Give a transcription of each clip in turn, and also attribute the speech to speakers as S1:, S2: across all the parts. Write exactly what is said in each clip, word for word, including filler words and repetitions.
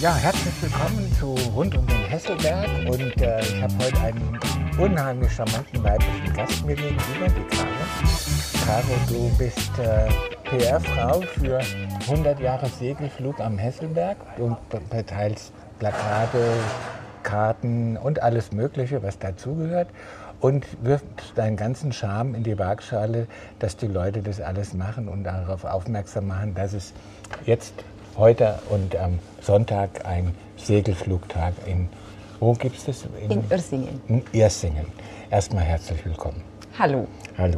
S1: Ja, herzlich willkommen zu Rund um den Hesselberg und äh, ich habe heute einen unheimlich charmanten weiblichen Gast mir gegenüber, die Caro. Caro, du bist äh, P R-Frau für hundert Jahre Segelflug am Hesselberg und verteilst Plakate, Karten und alles Mögliche, was dazugehört und wirfst deinen ganzen Charme in die Waagschale, dass die Leute das alles machen und darauf aufmerksam machen, dass es jetzt heute und am Sonntag ein Segelflugtag in, wo gibt es das?
S2: In, in Ursingen.
S1: In Ursingen. Erstmal herzlich willkommen.
S2: Hallo.
S1: Hallo.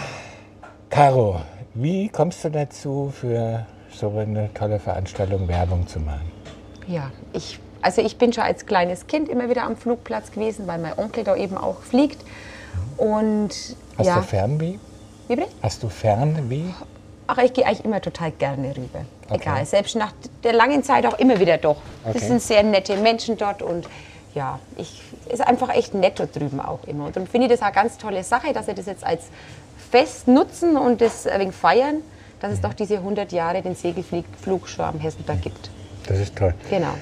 S1: Caro, wie kommst du dazu, für so eine tolle Veranstaltung Werbung zu machen?
S2: Ja, ich, also ich bin schon als kleines Kind immer wieder am Flugplatz gewesen, weil mein Onkel da eben auch fliegt. Und,
S1: Hast
S2: ja.
S1: du Fernweh?
S2: Wie bitte?
S1: Hast du Fernweh?
S2: Ach, ich gehe eigentlich immer total gerne rüber.
S1: Okay.
S2: Egal, selbst nach der langen Zeit auch immer wieder doch.
S1: Okay.
S2: Das sind sehr nette Menschen dort und ja, ich ist einfach echt nett dort drüben auch immer. Und darum finde ich das eine ganz tolle Sache, dass sie das jetzt als Fest nutzen und das ein wenig feiern, dass es doch diese hundert Jahre den Segelflug schon am Hesselberg gibt.
S1: Das ist toll.
S2: Genau.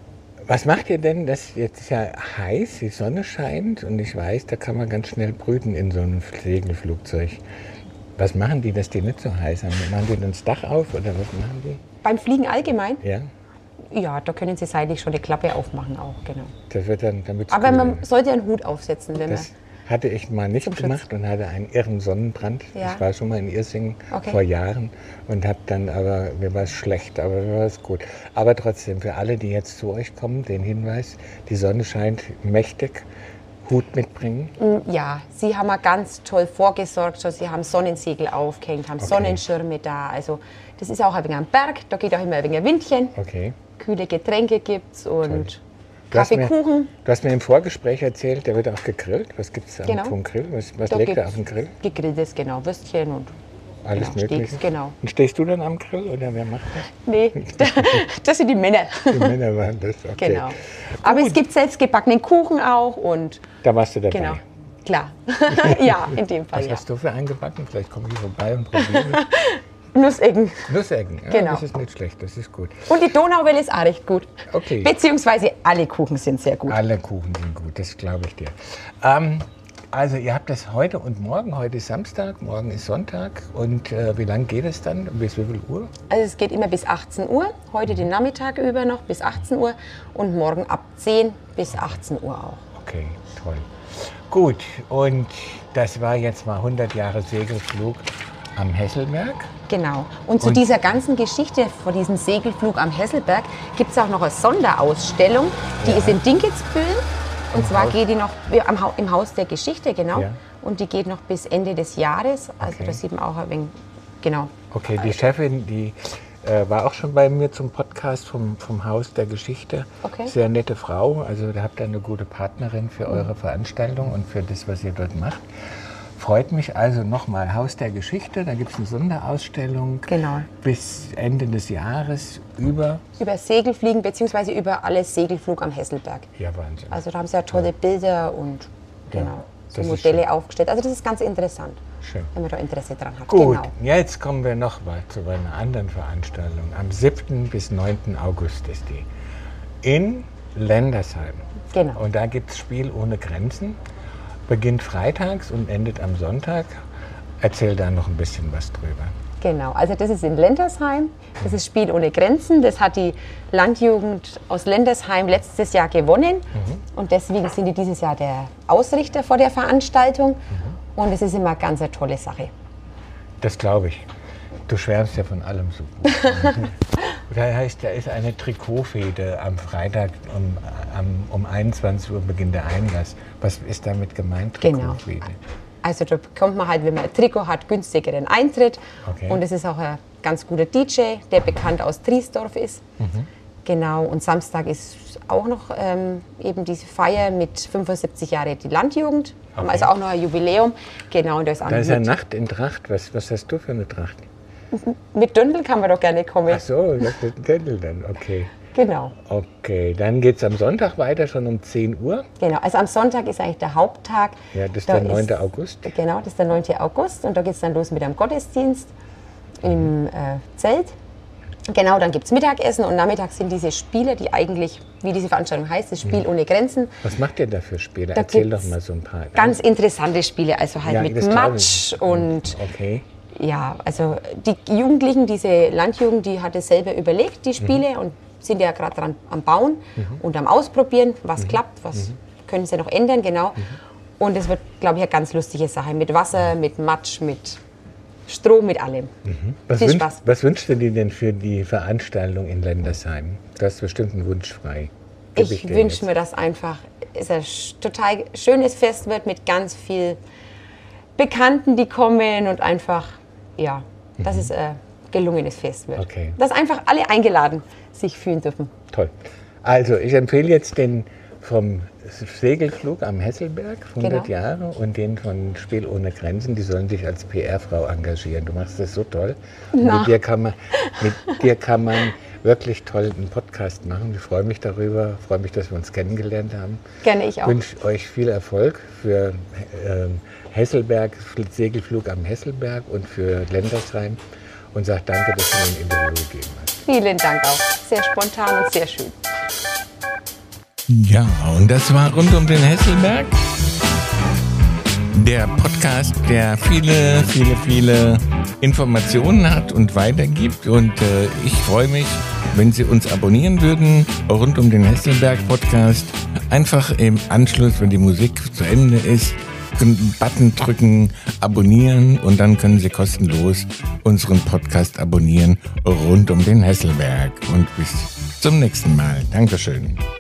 S1: Was macht ihr denn, das jetzt ist ja heiß, die Sonne scheint und ich weiß, da kann man ganz schnell brüten in so einem Segelflugzeug. Was machen die, dass die nicht so heiß haben? Machen die dann das Dach auf oder was machen die?
S2: Beim Fliegen allgemein?
S1: Ja.
S2: Ja, da können Sie seitlich schon die Klappe aufmachen auch, genau.
S1: Das wird dann, damit
S2: Aber man sollte einen Hut aufsetzen, wenn
S1: Das hatte ich mal nicht gemacht und hatte einen irren Sonnenbrand.
S2: Ja.
S1: Ich war schon mal in Ursingen
S2: Okay.
S1: vor Jahren und habe dann aber, mir war es schlecht, aber mir war es gut. Aber trotzdem, für alle, die jetzt zu euch kommen, den Hinweis, die Sonne scheint mächtig. Hut mitbringen?
S2: man, ja, Sie haben ja ganz toll vorgesorgt. Schon. Sie haben Sonnensegel aufgehängt, haben
S1: Okay.
S2: Sonnenschirme da. Also das ist auch ein wenig am Berg, da geht auch immer ein wenig ein Windchen.
S1: Okay.
S2: Kühle Getränke gibt's und
S1: Du hast,
S2: Kaffee,
S1: mir,
S2: Kuchen.
S1: du hast mir im Vorgespräch erzählt, der wird auch gegrillt. Was gibt es da
S2: Genau.
S1: vom Grill? Was, was
S2: Da
S1: legt er
S2: gibt's
S1: auf den Grill?
S2: Gegrilltes, genau, Würstchen und
S1: Alles
S2: genau,
S1: Mögliche?
S2: Steaks, genau.
S1: Und stehst du dann am Grill oder wer macht das?
S2: Nee, das sind die Männer.
S1: Die Männer machen das, okay.
S2: Genau. Aber es gibt selbstgebackenen Kuchen auch und
S1: Da warst du dabei.
S2: genau, klar. Ja, in dem Fall
S1: Was
S2: ja.
S1: hast du für eingebacken? Vielleicht komme ich vorbei und probiere.
S2: Nusseggen.
S1: Nussecken, ja,
S2: Genau.
S1: das ist nicht schlecht, das ist gut.
S2: Und die Donauwelle ist auch recht gut.
S1: Okay.
S2: Beziehungsweise alle Kuchen sind sehr gut.
S1: Alle Kuchen sind gut, das glaube ich dir. Ähm, also ihr habt das heute und morgen. Heute ist Samstag, morgen ist Sonntag. Und äh, wie lange geht es dann? Bis wie viel Uhr?
S2: Also es geht immer bis achtzehn Uhr, heute den Nachmittag über noch bis achtzehn Uhr und morgen ab zehn bis achtzehn Uhr auch.
S1: Okay, toll. Gut, und das war jetzt mal hundert Jahre Segelflug am Hesselberg.
S2: Genau. Und zu
S1: Und-
S2: dieser ganzen Geschichte von diesem Segelflug am Hesselberg gibt es auch noch eine Sonderausstellung, die
S1: Ja.
S2: ist in Dinkelspülen. Und
S1: Im
S2: zwar
S1: Haus-
S2: geht die noch ja, am Hau- im Haus der Geschichte, genau.
S1: Ja.
S2: Und die geht noch bis Ende des Jahres. Also
S1: Okay.
S2: da sieht man auch ein wenig, genau.
S1: Okay, die Chefin, die äh, war auch schon bei mir zum Podcast vom, vom Haus der Geschichte.
S2: Okay.
S1: Sehr nette Frau. Also da habt ihr eine gute Partnerin für eure Veranstaltung und für das, was ihr dort macht. Freut mich also nochmal, Haus der Geschichte, da gibt es eine Sonderausstellung
S2: Genau.
S1: bis Ende des Jahres über,
S2: Über Segelfliegen beziehungsweise über alles Segelflug am Hesselberg.
S1: ja Wahnsinn,
S2: Also da haben sie ja tolle Bilder und genau, so
S1: das ist
S2: Modelle
S1: schön.
S2: aufgestellt. Also das ist ganz interessant,
S1: schön.
S2: wenn man da Interesse dran hat.
S1: Gut,
S2: Genau.
S1: jetzt kommen wir noch mal zu einer anderen Veranstaltung. Am siebten bis neunten August ist die in Lendersheim.
S2: Genau.
S1: Und da gibt es Spiel ohne Grenzen. Beginnt freitags und endet am Sonntag. Erzähl da noch ein bisschen was drüber.
S2: Genau, also das ist in Lendersheim. Das ist Spiel ohne Grenzen. Das hat die Landjugend aus Lendersheim letztes Jahr gewonnen. Und deswegen sind die dieses Jahr der Ausrichter vor der Veranstaltung. Und es ist immer eine ganz eine tolle Sache.
S1: Das glaube ich. Du schwärmst ja von allem so gut. Das heißt, da ist eine Trikotfete am Freitag um, am- um einundzwanzig Uhr beginnt der Einlass. Was ist damit gemeint,
S2: Genau.
S1: Trikotfete?
S2: Also da bekommt man halt, wenn man ein Trikot hat, günstigeren Eintritt.
S1: Okay.
S2: Und es ist auch ein ganz guter D J, der bekannt aus Triesdorf ist.
S1: Mhm.
S2: Genau, und Samstag ist auch noch ähm, eben diese Feier mit fünfundsiebzig Jahre die Landjugend. Haben
S1: Okay.
S2: also auch noch ein Jubiläum. Genau, und da ist auch
S1: Da ist ja
S2: mit,
S1: Nacht in Tracht. Was, was hast du für eine Tracht?
S2: mit Dündel kann man doch gerne kommen.
S1: Ach so, das ist ein Dirndl dann, okay.
S2: Genau,
S1: Okay, dann geht es am Sonntag weiter, schon um zehn Uhr.
S2: genau. Also am Sonntag ist eigentlich der Haupttag.
S1: Ja, das ist
S2: Da
S1: der neunte August.
S2: Genau, das ist der neunte August. Und da geht es dann los mit einem Gottesdienst im äh, Zelt. Genau, dann gibt es Mittagessen und nachmittags sind diese Spiele, die eigentlich, wie diese Veranstaltung heißt, das Spiel ohne Grenzen.
S1: Was macht ihr da für Spiele?
S2: Da
S1: Erzähl doch mal so ein paar.
S2: Ganz interessante Spiele, also halt
S1: Ja,
S2: mit
S1: das
S2: Matsch und
S1: Okay.
S2: ja, also die Jugendlichen, diese Landjugend, die hat es selber überlegt, die Spiele,
S1: Mhm.
S2: und sind ja gerade dran am Bauen und am Ausprobieren, was klappt, was können sie noch ändern, genau. Und es wird, glaube ich, eine ganz lustige Sache mit Wasser, mit Matsch, mit Strom, mit allem.
S1: Was,
S2: Viel
S1: wünsch,
S2: Spaß.
S1: was wünschst du dir denn für die Veranstaltung in Lendersheim? Du hast bestimmt einen Wunsch frei. Gib
S2: Ich
S1: dir
S2: wünsche
S1: jetzt.
S2: mir, dass einfach es ein sch- total schönes Fest wird mit ganz viel Bekannten, die kommen, und einfach, ja, dass es ein gelungenes Fest wird.
S1: Okay.
S2: Dass einfach alle eingeladen sich fühlen dürfen.
S1: Toll. Also, ich empfehle jetzt den vom Segelflug am Hesselberg, hundert
S2: Genau.
S1: Jahre, und den von Spiel ohne Grenzen. Die sollen sich als P R-Frau engagieren. Du machst das so toll. Und
S2: Na.
S1: mit dir kann man, mit dir kann man wirklich toll einen Podcast machen. Ich freue mich darüber, freue mich, dass wir uns kennengelernt haben.
S2: Gerne, ich auch.
S1: Ich wünsche euch viel Erfolg für ähm, Hesselberg, Segelflug am Hesselberg und für Lendersheim, und sage danke, dass du mir ein Interview gegeben hast.
S2: Vielen Dank auch. Sehr spontan und sehr schön.
S3: Ja, und das war rund um den Hesselberg. Der Podcast, der viele, viele, viele Informationen hat und weitergibt. Und äh, ich freue mich, wenn Sie uns abonnieren würden, rund um den Hesselberg Podcast. Einfach im Anschluss, wenn die Musik zu Ende ist, einen Button drücken, abonnieren, und dann können Sie kostenlos unseren Podcast abonnieren rund um den Hesselberg. Und bis zum nächsten Mal. Dankeschön.